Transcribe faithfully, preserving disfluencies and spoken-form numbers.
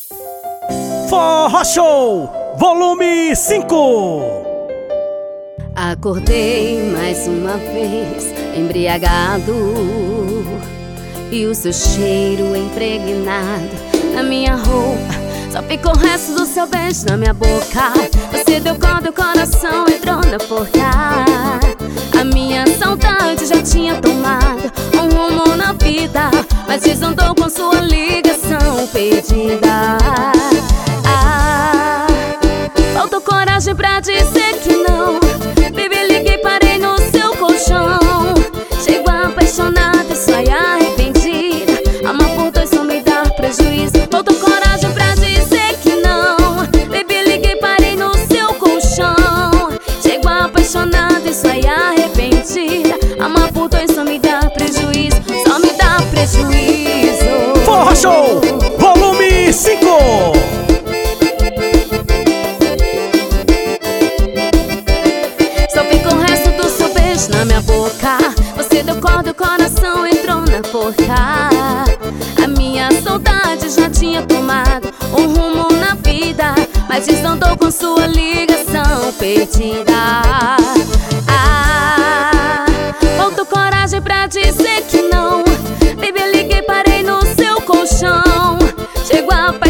Forró Show, volume cinco. Acordei mais uma vez, embriagado, e o seu cheiro impregnado na minha roupa. Só ficou o resto do seu beijo na minha boca. Você deu corda, o coração entrou na forca. A minha saudade já tinha tomado um rumo na vida, mas desandou com sua ligação perdida. Ah, faltou coragem pra dizer que não. Baby, liguei, parei no seu colchão. Chego apaixonada e saio arrependida. Amar por dois não me dá prejuízo. Faltou coragem pra dizer que não. Baby, liguei, parei no seu colchão. Chego apaixonada e saio arrependida. Amar por dois só me dá prejuízo. Só me dá prejuízo. Forró Show, volume cinco. Na minha boca, você deu corda, o coração entrou na forca. A minha saudade já tinha tomado um rumo na vida, mas desandou com sua ligação perdida. Ah, faltou coragem pra dizer que não. Baby, liguei, parei no seu colchão. Chego a